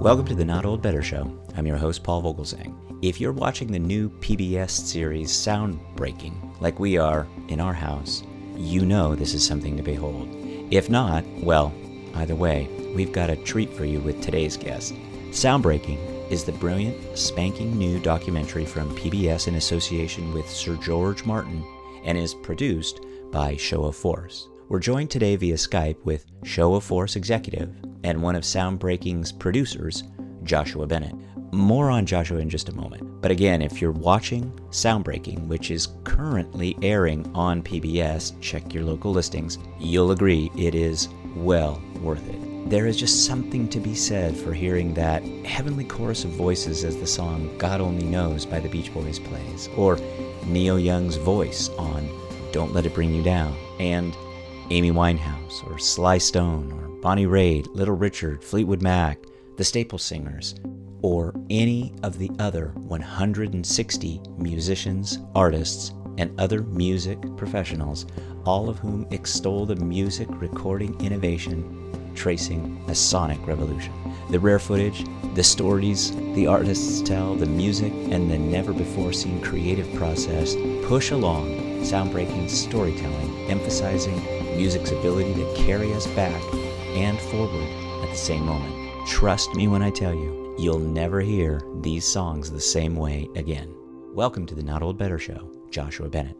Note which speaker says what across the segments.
Speaker 1: Welcome to the Not Old Better Show. I'm your host, Paul Vogelsang. If you're watching the new PBS series Sound Breaking, like we are in our house, you know this is something to behold. If not, well, either way, we've got a treat for you with today's guest. Sound Breaking is the brilliant, spanking new documentary from PBS in association with Sir George Martin and is produced by Show of Force. We're joined today via Skype with Show of Force executive and one of Sound Breaking's producers, Joshua Bennett. More on Joshua in just a moment. But again, if you're watching Sound Breaking, which is currently airing on PBS, check your local listings, you'll agree it is well worth it. There is just something to be said for hearing that heavenly chorus of voices as the song God Only Knows by the Beach Boys plays, or Neil Young's voice on Don't Let It Bring You Down, and Amy Winehouse, or Sly Stone, or Bonnie Raitt, Little Richard, Fleetwood Mac, the Staple Singers, or any of the other 160 musicians, artists, and other music professionals, all of whom extol the music recording innovation tracing a sonic revolution. The rare footage, the stories the artists tell, the music, and the never-before-seen creative process push along Sound Breaking's storytelling, emphasizing music's ability to carry us back and forward at the same moment. Trust me when I tell you, you'll never hear these songs the same way again. Welcome to the Not Old Better Show, Joshua Bennett.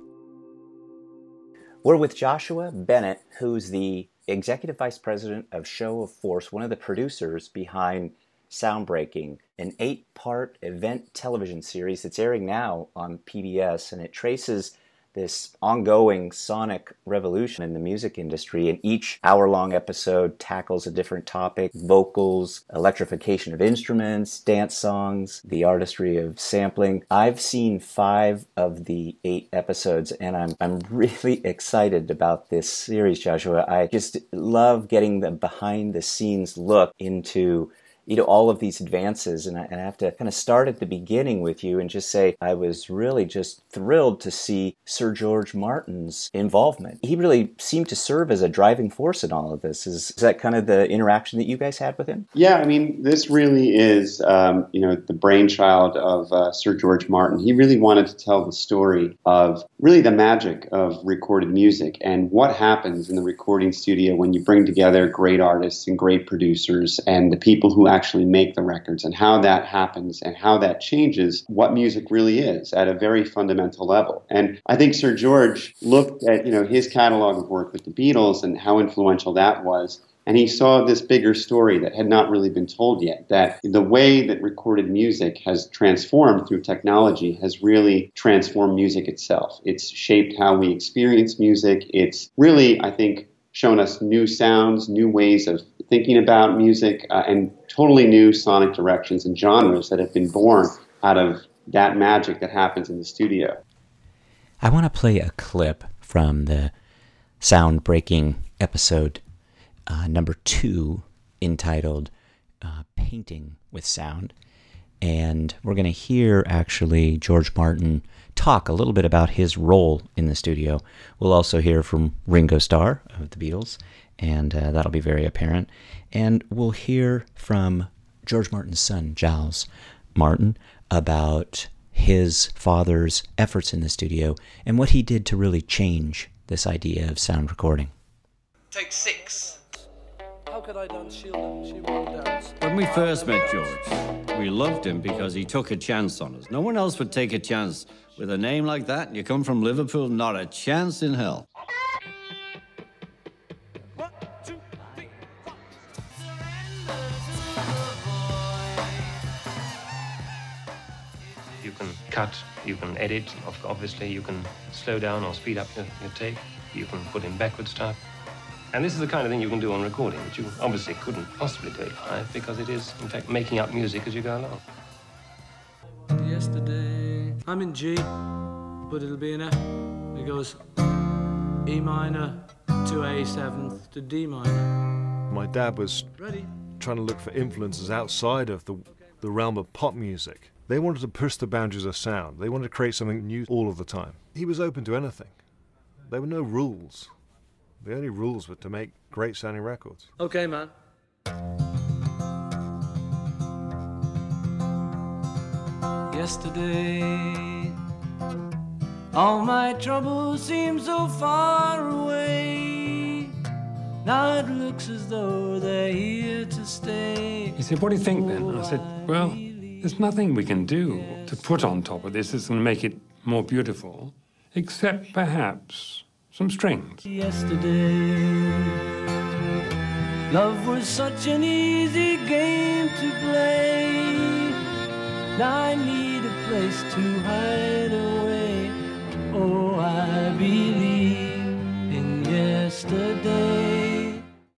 Speaker 1: We're with Joshua Bennett, who's the Executive Vice President of Show of Force, one of the producers behind Sound Breaking, an 8-part event television series that's airing now on PBS, and it traces this ongoing sonic revolution in the music industry, and each hour-long episode tackles a different topic: vocals, electrification of instruments, dance songs, the artistry of sampling. I've seen 5 of the 8 episodes, and I'm really excited about this series, Joshua. I just love getting the behind-the-scenes look into all of these advances, and I have to kind of start at the beginning with you and just say I was really just thrilled to see Sir George Martin's involvement. He really seemed to serve as a driving force in all of this. Is that kind of the interaction that you guys had with him?
Speaker 2: Yeah, I mean, this really is, the brainchild of Sir George Martin. He really wanted to tell the story of really the magic of recorded music and what happens in the recording studio when you bring together great artists and great producers and the people who actually make the records, and how that happens and how that changes what music really is at a very fundamental level. And I think Sir George looked at his catalog of work with the Beatles and how influential that was, and he saw this bigger story that had not really been told yet, that the way that recorded music has transformed through technology has really transformed music itself. It's shaped how we experience music. It's really, I think, shown us new sounds, new ways of thinking about music, and totally new sonic directions and genres that have been born out of that magic that happens in the studio.
Speaker 1: I want to play a clip from the Sound Breaking episode number 2, entitled Painting with Sound. And we're going to hear, actually, George Martin talk a little bit about his role in the studio. We'll also hear from Ringo Starr of the Beatles, and that'll be very apparent. And we'll hear from George Martin's son, Giles Martin, about his father's efforts in the studio and what he did to really change this idea of sound recording.
Speaker 3: Take 6.
Speaker 4: How could I dance? She won't dance.
Speaker 5: When we first met George, we loved him because he took a chance on us. No one else would take a chance with a name like that. And you come from Liverpool, not a chance in hell.
Speaker 4: 1, 2, 3, 4.
Speaker 6: You can cut, you can edit, obviously you can slow down or speed up your tape, you can put in backwards time. And this is the kind of thing you can do on recording, which you obviously couldn't possibly do it live, because it is, in fact, making up music as you go along.
Speaker 4: Yesterday, I'm in G, but it'll be in F. It goes E minor to A 7th to D minor.
Speaker 7: My dad was
Speaker 4: Ready?
Speaker 7: trying to look for influences outside of the realm of pop music. They wanted to push the boundaries of sound. They wanted to create something new all of the time. He was open to anything. There were no rules. The only rules were to make great sounding records.
Speaker 4: Okay, man. yesterday. All my troubles seem so far away. Now it looks as though they're here to stay.
Speaker 8: He said, what do you think then? I said, well, there's nothing we can do to put on top of this that's going to make it more beautiful, except perhaps some strings.
Speaker 4: Yesterday, love was such an easy game to play. Now I need a place to hide away. Oh, I believe in yesterday.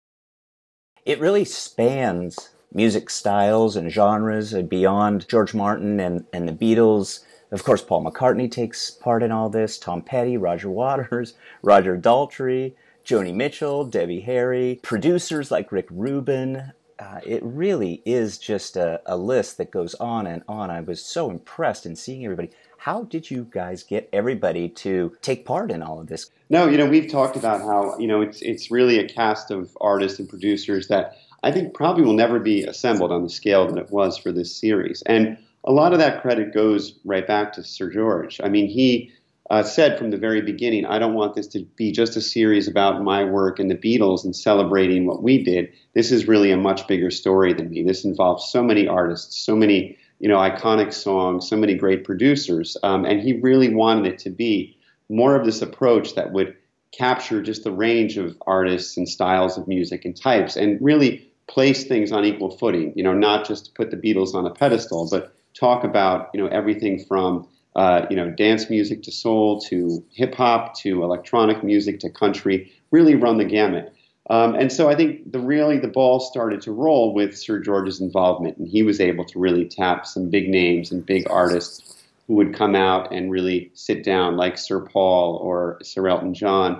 Speaker 1: It really spans music styles and genres beyond George Martin and the Beatles. Of course, Paul McCartney takes part in all this, Tom Petty, Roger Waters, Roger Daltrey, Joni Mitchell, Debbie Harry, producers like Rick Rubin. It really is just a list that goes on and on. I was so impressed in seeing everybody. How did you guys get everybody to take part in all of this?
Speaker 2: No, we've talked about how, it's really a cast of artists and producers that I think probably will never be assembled on the scale that it was for this series. And a lot of that credit goes right back to Sir George. I mean, he said from the very beginning, I don't want this to be just a series about my work and the Beatles and celebrating what we did. This is really a much bigger story than me. This involves so many artists, so many, iconic songs, so many great producers. And he really wanted it to be more of this approach that would capture just the range of artists and styles of music and types and really place things on equal footing, not just put the Beatles on a pedestal, but talk about, everything from dance music to soul to hip hop to electronic music to country, really run the gamut. And so I think the ball started to roll with Sir George's involvement, and he was able to really tap some big names and big artists who would come out and really sit down, like Sir Paul or Sir Elton John,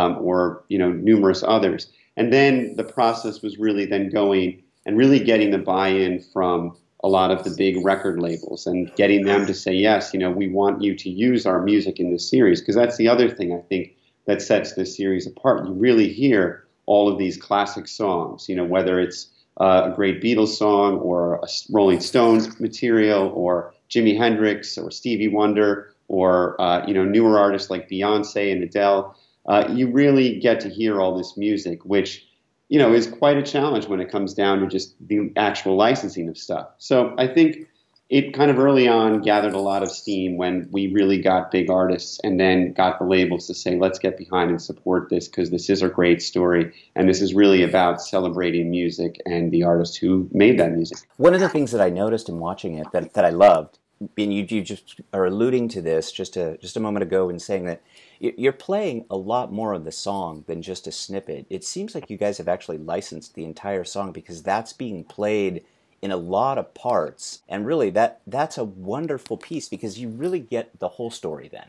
Speaker 2: or numerous others. And then the process was really then going and really getting the buy-in from a lot of the big record labels and getting them to say, yes, we want you to use our music in this series, because that's the other thing I think that sets this series apart. You really hear all of these classic songs, whether it's a great Beatles song or a Rolling Stones material or Jimi Hendrix or Stevie Wonder or, newer artists like Beyonce and Adele. You really get to hear all this music, which is quite a challenge when it comes down to just the actual licensing of stuff. So I think it kind of early on gathered a lot of steam when we really got big artists and then got the labels to say, let's get behind and support this because this is a great story. And this is really about celebrating music and the artists who made that music.
Speaker 1: One of the things that I noticed in watching it that I loved, and you just are alluding to this just a moment ago in saying that you're playing a lot more of the song than just a snippet. It seems like you guys have actually licensed the entire song because that's being played in a lot of parts. And really, that's a wonderful piece because you really get the whole story then.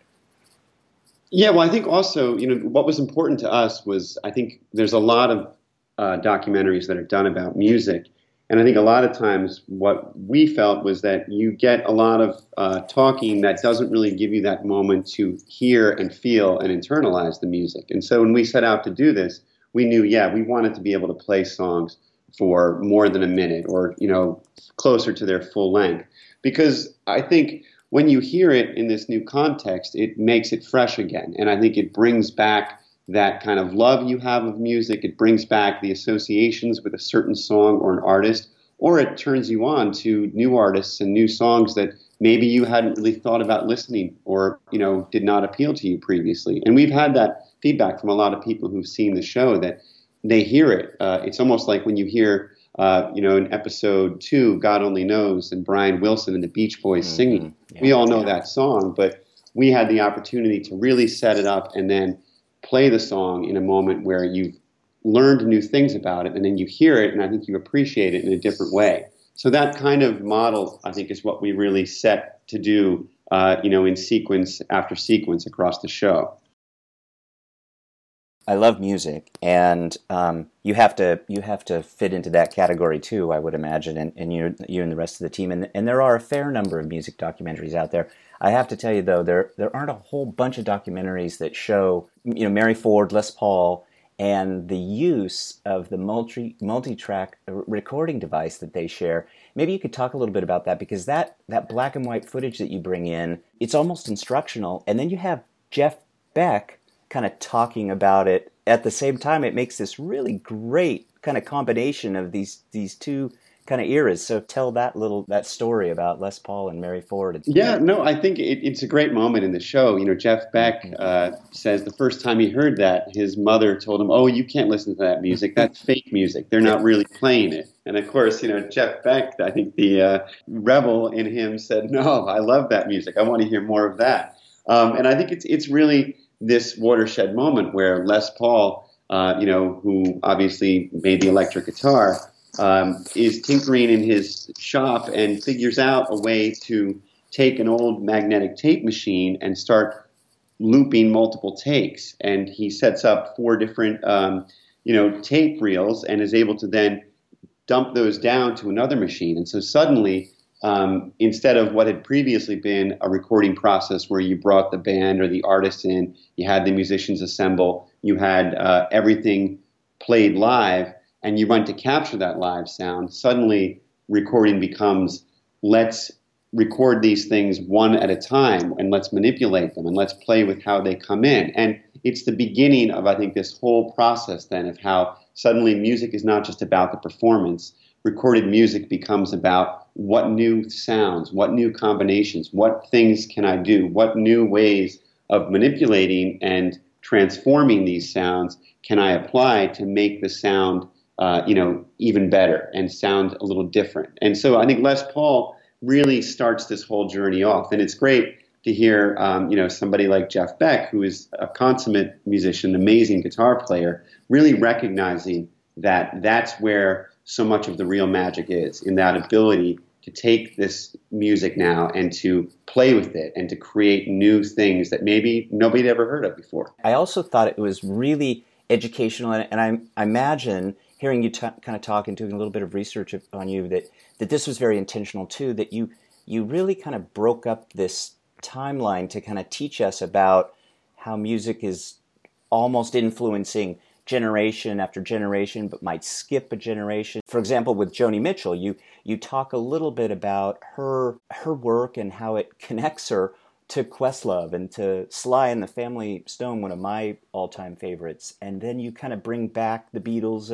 Speaker 2: Yeah, well, I think also, what was important to us was I think there's a lot of documentaries that are done about music. And I think a lot of times what we felt was that you get a lot of talking that doesn't really give you that moment to hear and feel and internalize the music. And so when we set out to do this, we knew, we wanted to be able to play songs for more than a minute or, closer to their full length. Because I think when you hear it in this new context, it makes it fresh again. And I think it brings back that kind of love you have of music. It brings back the associations with a certain song or an artist, or it turns you on to new artists and new songs that maybe you hadn't really thought about listening or, did not appeal to you previously. And we've had that feedback from a lot of people who've seen the show that they hear it. It's almost like when you hear, in episode 2, God Only Knows, and Brian Wilson and the Beach Boys singing. Yeah, we all know that song, but we had the opportunity to really set it up and then play the song in a moment where you've learned new things about it, and then you hear it, and I think you appreciate it in a different way. So that kind of model, I think, is what we really set to do, in sequence after sequence across the show.
Speaker 1: I love music, and you have to fit into that category too, I would imagine, and you and the rest of the team. And there are a fair number of music documentaries out there. I have to tell you though, there aren't a whole bunch of documentaries that show Mary Ford, Les Paul, and the use of the multi-track recording device that they share. Maybe you could talk a little bit about that, because that black and white footage that you bring in, it's almost instructional, and then you have Jeff Beck kind of talking about it at the same time. It makes this really great kind of combination of these two kind of eras. So tell that story about Les Paul and Mary Ford.
Speaker 2: Yeah, no, I think it's a great moment in the show. You know, Jeff Beck says the first time he heard that, his mother told him, "Oh, you can't listen to that music. That's fake music. They're not really playing it." And of course, you know, Jeff Beck, I think the rebel in him said, "No, I love that music. I want to hear more of that." And I think it's really this watershed moment where Les Paul, who obviously made the electric guitar, is tinkering in his shop and figures out a way to take an old magnetic tape machine and start looping multiple takes. And he sets up 4 different, tape reels and is able to then dump those down to another machine. And so suddenly, instead of what had previously been a recording process where you brought the band or the artist in, you had the musicians assemble, you had everything played live, and you want to capture that live sound, suddenly recording becomes, let's record these things one at a time, and let's manipulate them, and let's play with how they come in. And it's the beginning of, I think, this whole process then of how suddenly music is not just about the performance. Recorded music becomes about what new sounds, what new combinations, what things can I do, what new ways of manipulating and transforming these sounds can I apply to make the sound even better and sound a little different. And so I think Les Paul really starts this whole journey off. And it's great to hear, somebody like Jeff Beck, who is a consummate musician, amazing guitar player, really recognizing that that's where so much of the real magic is, in that ability to take this music now and to play with it and to create new things that maybe nobody had ever heard of before.
Speaker 1: I also thought it was really educational, and I imagine, hearing you kind of talk and doing a little bit of research on you, that this was very intentional too, that you really kind of broke up this timeline to kind of teach us about how music is almost influencing generation after generation, but might skip a generation. For example, with Joni Mitchell, you talk a little bit about her work and how it connects her to Questlove and to Sly and the Family Stone, one of my all-time favorites. And then you kind of bring back the Beatles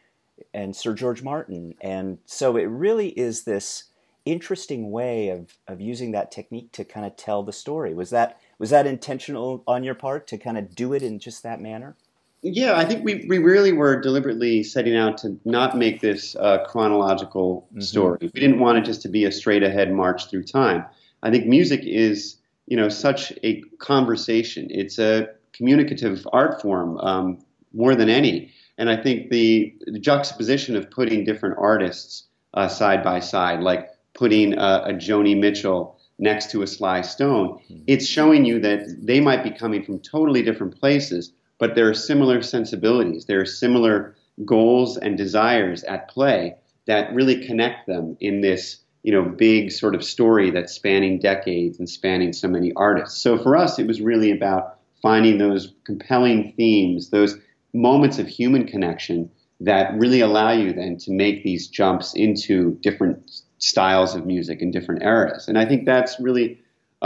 Speaker 1: and Sir George Martin. And so it really is this interesting way of using that technique to kind of tell the story. Was that intentional on your part to kind of do it in just that manner?
Speaker 2: Yeah, I think we really were deliberately setting out to not make this a chronological story. We didn't want it just to be a straight ahead march through time. I think music is, such a conversation. It's a communicative art form more than any. And I think the juxtaposition of putting different artists side by side, like putting a Joni Mitchell next to a Sly Stone, it's showing you that they might be coming from totally different places, but there are similar sensibilities. There are similar goals and desires at play that really connect them in this, big sort of story that's spanning decades and spanning so many artists. So for us, it was really about finding those compelling themes, those moments of human connection that really allow you then to make these jumps into different styles of music in different eras. And I think that's really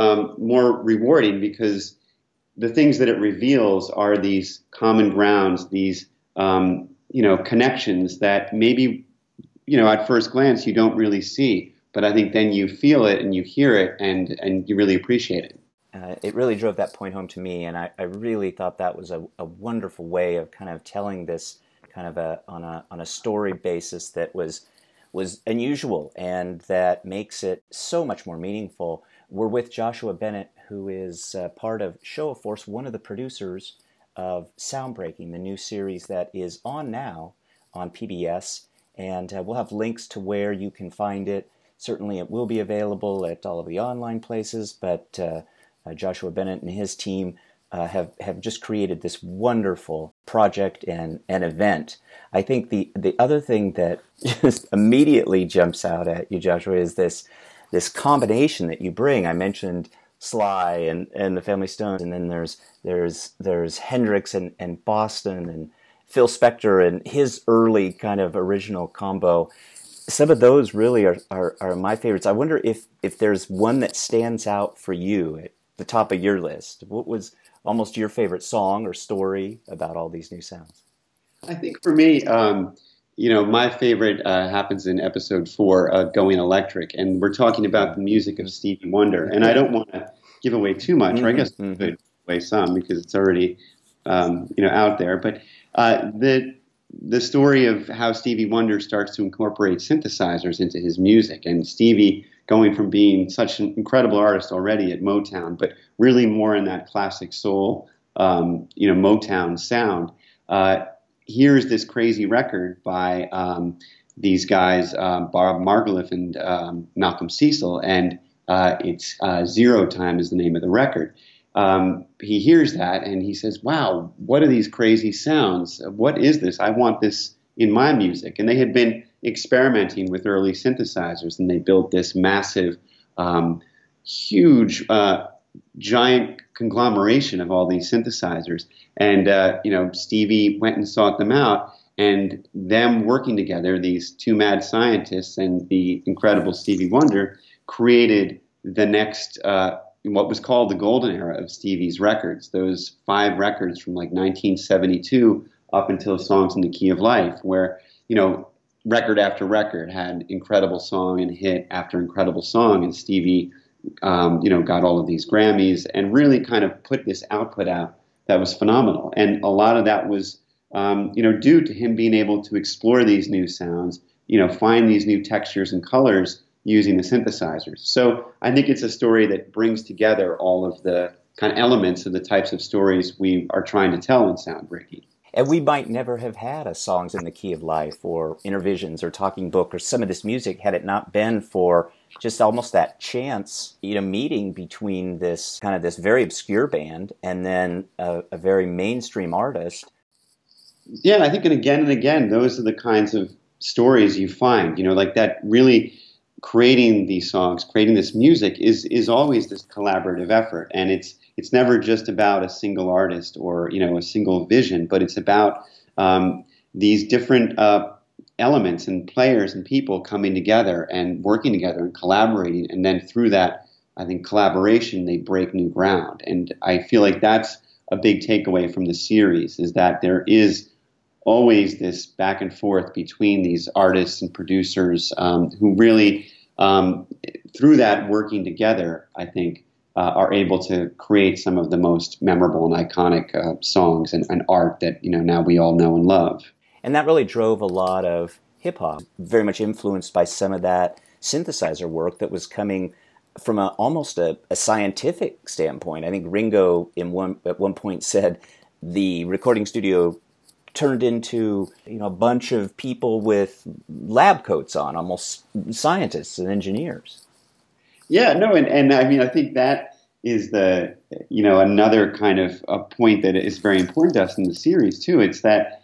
Speaker 2: more rewarding, because the things that it reveals are these common grounds, these connections that maybe at first glance you don't really see, but I think then you feel it and you hear it and you really appreciate it.
Speaker 1: It really drove that point home to me, and I really thought that was a wonderful way of kind of telling this kind of on a story basis that was unusual and that makes it so much more meaningful. We're with Joshua Bennett, who is part of Show of Force, one of the producers of Soundbreaking, the new series that is on now on PBS, and we'll have links to where you can find it. Certainly it will be available at all of the online places, but Joshua Bennett and his team have just created this wonderful project and event. I think the other thing that just immediately jumps out at you, Joshua, is this combination that you bring. I mentioned Sly and the Family Stone, and then there's Hendrix and Boston and Phil Spector and his early kind of original combo. Some of those really are my favorites. I wonder if there's one that stands out for you at the top of your list. What was almost your favorite song or story about all these new sounds?
Speaker 2: I think for me, my favorite happens in episode 4, Going Electric, and we're talking about the music of Stevie Wonder. And I don't want to give away too much, or I guess I could give away some because it's already out there. But the story of how Stevie Wonder starts to incorporate synthesizers into his music, and Stevie going from being such an incredible artist already at Motown, but really more in that classic soul, Motown sound. Here's this crazy record by these guys, Bob Margouleff and Malcolm Cecil, and it's Zero Time is the name of the record. He hears that and he says, wow, what are these crazy sounds? What is this? I want this in my music. And they had been experimenting with early synthesizers, and they built this massive, huge, giant conglomeration of all these synthesizers. And, Stevie went and sought them out, and them working together, these two mad scientists and the incredible Stevie Wonder, created the next, what was called the golden era of Stevie's records, those 5 records from like 1972 up until Songs in the Key of Life, where, record after record had incredible song and hit after incredible song, and Stevie, got all of these Grammys and really kind of put this output out that was phenomenal. And a lot of that was, due to him being able to explore these new sounds, find these new textures and colors using the synthesizers. So I think it's a story that brings together all of the kind of elements of the types of stories we are trying to tell in Soundbreaking.
Speaker 1: And we might never have had a Songs in the Key of Life or Intervisions or Talking Book or some of this music had it not been for just almost that chance, meeting between this kind of this very obscure band and then a very mainstream artist.
Speaker 2: Yeah, I think and again, those are the kinds of stories you find, like that really creating these songs, creating this music is always this collaborative effort. And it's never just about a single artist or, a single vision, but it's about these different elements and players and people coming together and working together and collaborating. And then through that, I think collaboration, they break new ground. And I feel like that's a big takeaway from the series, is that there is always this back and forth between these artists and producers who really, through that working together, I think, are able to create some of the most memorable and iconic songs and art that now we all know and love.
Speaker 1: And that really drove a lot of hip-hop, very much influenced by some of that synthesizer work that was coming from almost a scientific standpoint. I think Ringo at one point said the recording studio turned into a bunch of people with lab coats on, almost scientists and engineers.
Speaker 2: Yeah, no, and I mean, I think that is the, another kind of a point that is very important to us in the series too. It's that,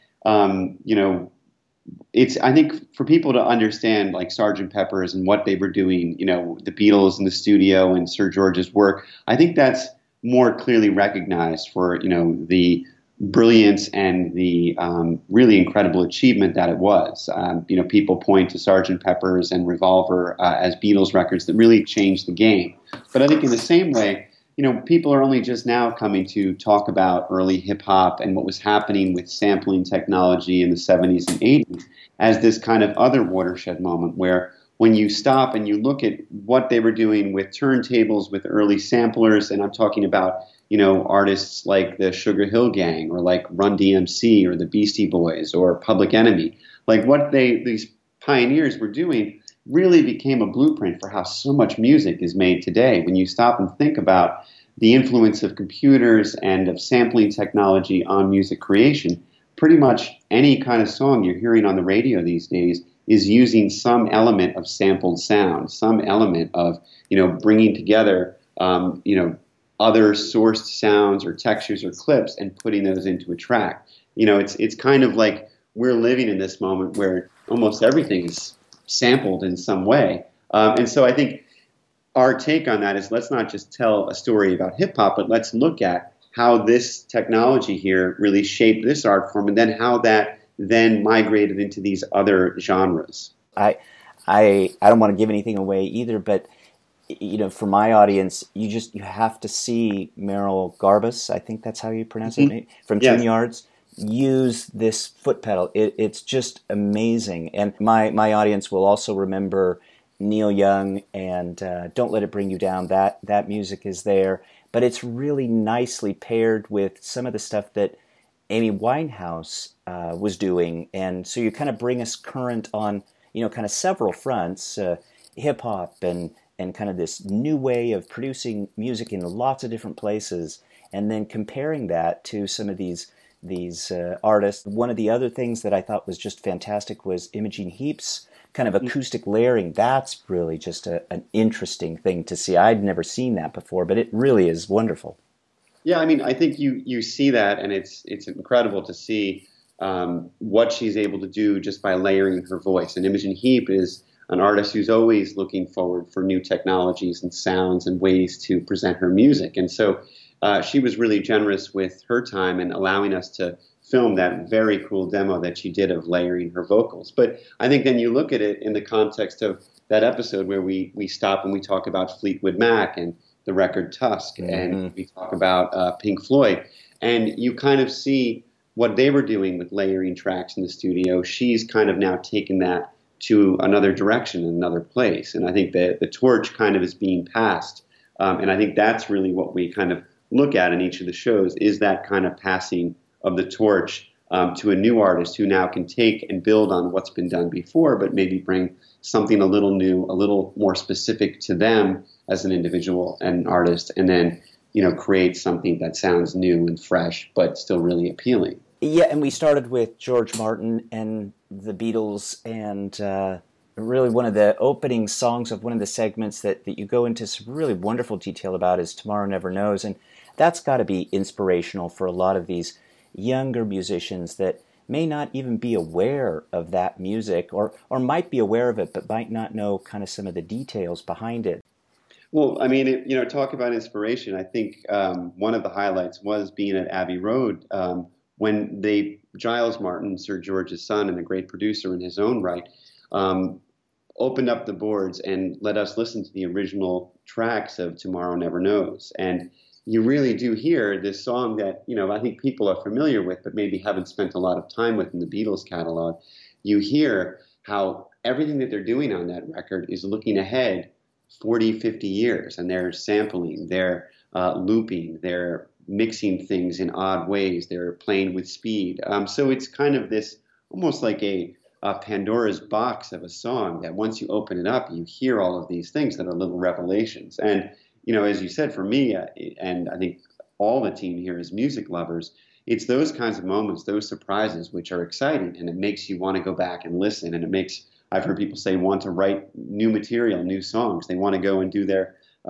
Speaker 2: it's, I think for people to understand like Sgt. Pepper's and what they were doing, the Beatles in the studio and Sir George's work, I think that's more clearly recognized for, the brilliance and the really incredible achievement that it was. People point to Sgt. Pepper's and Revolver as Beatles records that really changed the game. But I think in the same way, people are only just now coming to talk about early hip hop and what was happening with sampling technology in the 70s and 80s as this kind of other watershed moment where when you stop and you look at what they were doing with turntables, with early samplers, and I'm talking about artists like the Sugar Hill Gang or like Run DMC or the Beastie Boys or Public Enemy, like what these pioneers were doing really became a blueprint for how so much music is made today. When you stop and think about the influence of computers and of sampling technology on music creation, pretty much any kind of song you're hearing on the radio these days is using some element of sampled sound, some element of, bringing together, other sourced sounds or textures or clips and putting those into a track. It's kind of like we're living in this moment where almost everything is sampled in some way. And so I think our take on that is let's not just tell a story about hip hop, but let's look at how this technology here really shaped this art form, and then how that then migrated into these other genres.
Speaker 1: I don't want to give anything away either, but for my audience, you have to see Merrill Garbus, I think that's how you pronounce it, from
Speaker 2: Yes.
Speaker 1: Tune Yards, use this foot pedal. It's just amazing. And my audience will also remember Neil Young and Don't Let It Bring You Down. That music is there, but it's really nicely paired with some of the stuff that Amy Winehouse was doing. And so you kind of bring us current on, kind of several fronts, hip-hop and kind of this new way of producing music in lots of different places, and then comparing that to some of these artists. One of the other things that I thought was just fantastic was Imogen Heap's kind of acoustic layering. That's really just an interesting thing to see. I'd never seen that before, but it really is wonderful.
Speaker 2: Yeah, I mean, I think you see that, and it's incredible to see what she's able to do just by layering her voice. And Imogen Heap is an artist who's always looking forward for new technologies and sounds and ways to present her music. And so she was really generous with her time and allowing us to film that very cool demo that she did of layering her vocals. But I think then you look at it in the context of that episode where we stop and we talk about Fleetwood Mac and the record Tusk, and we talk about Pink Floyd, and you kind of see what they were doing with layering tracks in the studio. She's kind of now taken that to another direction, another place. And I think that the torch kind of is being passed. And I think that's really what we kind of look at in each of the shows, is that kind of passing of the torch to a new artist who now can take and build on what's been done before, but maybe bring something a little new, a little more specific to them as an individual and an artist, and then, create something that sounds new and fresh, but still really appealing.
Speaker 1: Yeah, and we started with George Martin and the Beatles, and really one of the opening songs of one of the segments that you go into some really wonderful detail about is Tomorrow Never Knows, and that's got to be inspirational for a lot of these younger musicians that may not even be aware of that music, or might be aware of it, but might not know kind of some of the details behind it.
Speaker 2: Well, I mean, talk about inspiration. I think one of the highlights was being at Abbey Road when Giles Martin, Sir George's son and a great producer in his own right, opened up the boards and let us listen to the original tracks of Tomorrow Never Knows. And you really do hear this song that, I think people are familiar with, but maybe haven't spent a lot of time with in the Beatles catalog. You hear how everything that they're doing on that record is looking ahead 40, 50 years, and they're sampling, they're looping, they're mixing things in odd ways, they're playing with speed. So it's kind of this almost like a Pandora's box of a song that once you open it up, you hear all of these things that are little revelations. And, as you said, for me, and I think all the team here as music lovers, it's those kinds of moments, those surprises, which are exciting, and it makes you want to go back and listen, and it makes, I've heard people say, want to write new material, new songs. They want to go and do their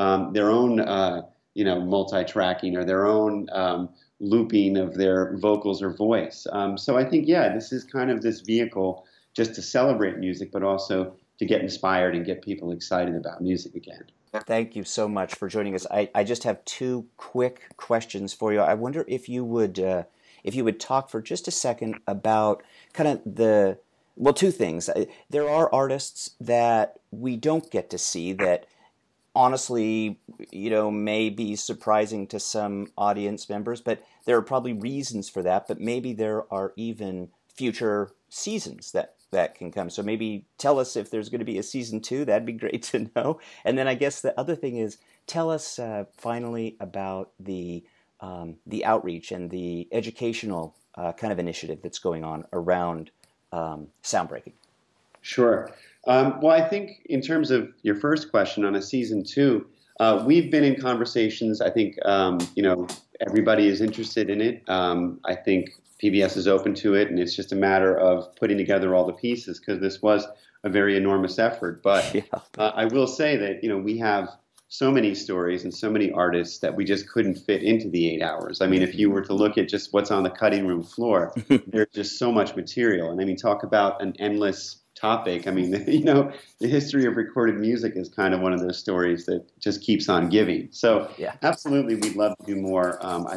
Speaker 2: own, multi-tracking or their own looping of their vocals or voice. So I think, this is kind of this vehicle just to celebrate music, but also to get inspired and get people excited about music again.
Speaker 1: Thank you so much for joining us. I just have two quick questions for you. I wonder if you would talk for just a second about kind of two things. There are artists that we don't get to see that honestly, may be surprising to some audience members, but there are probably reasons for that, but maybe there are even future seasons that can come. So maybe tell us if there's going to be a season 2. That'd be great to know. And then I guess the other thing is, tell us finally about the outreach and the educational kind of initiative that's going on around Soundbreaking.
Speaker 2: Sure. Well, I think in terms of your first question on a season 2, we've been in conversations. I think, everybody is interested in it. I think PBS is open to it, and it's just a matter of putting together all the pieces, because this was a very enormous effort. But I will say that, we have so many stories and so many artists that we just couldn't fit into the 8 hours. I mean, if you were to look at just what's on the cutting room floor, there's just so much material. And I mean, talk about an endless topic. I mean, the history of recorded music is kind of one of those stories that just keeps on giving. So absolutely, we'd love to do more. I think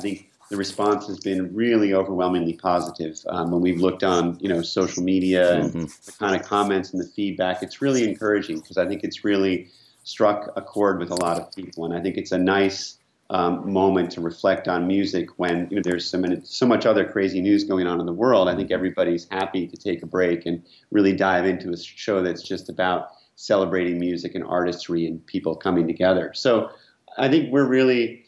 Speaker 2: the response has been really overwhelmingly positive. When we've looked on, social media and the kind of comments and the feedback, it's really encouraging because I think it's really struck a chord with a lot of people. And I think it's a nice moment to reflect on music when there's so much other crazy news going on in the world. I think everybody's happy to take a break and really dive into a show that's just about celebrating music and artistry and people coming together. So I think we're really,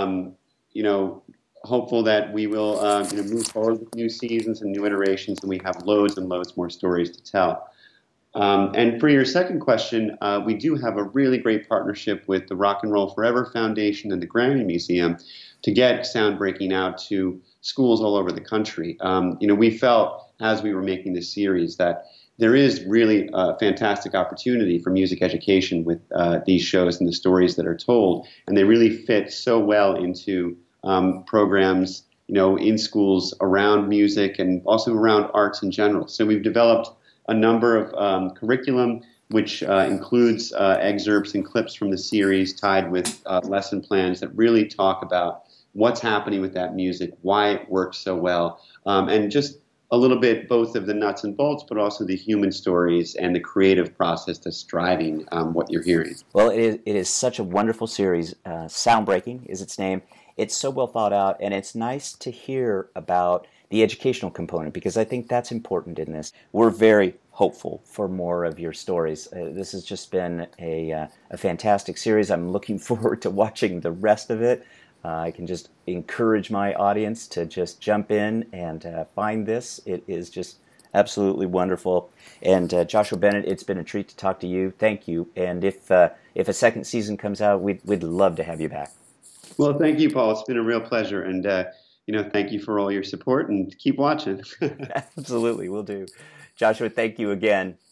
Speaker 2: hopeful that we will, move forward with new seasons and new iterations, and we have loads and loads more stories to tell. And for your second question, we do have a really great partnership with the Rock and Roll Forever Foundation and the Grammy Museum to get Soundbreaking out to schools all over the country. We felt as we were making this series that there is really a fantastic opportunity for music education with these shows and the stories that are told, and they really fit so well into programs, in schools around music and also around arts in general. So we've developed a number of curriculum, which includes excerpts and clips from the series tied with lesson plans that really talk about what's happening with that music, why it works so well, and just a little bit both of the nuts and bolts, but also the human stories and the creative process that's driving what you're hearing.
Speaker 1: Well, it is such a wonderful series. Soundbreaking is its name. It's so well thought out, and it's nice to hear about the educational component because I think that's important in this. We're very hopeful for more of your stories. This has just been a fantastic series. I'm looking forward to watching the rest of it. I can just encourage my audience to just jump in and find this. It is just absolutely wonderful. And Joshua Bennett, it's been a treat to talk to you. Thank you. And if a second season comes out, we'd love to have you back.
Speaker 2: Well, thank you, Paul. It's been a real pleasure. And, thank you for all your support and keep watching.
Speaker 1: Absolutely, will do. Joshua, thank you again.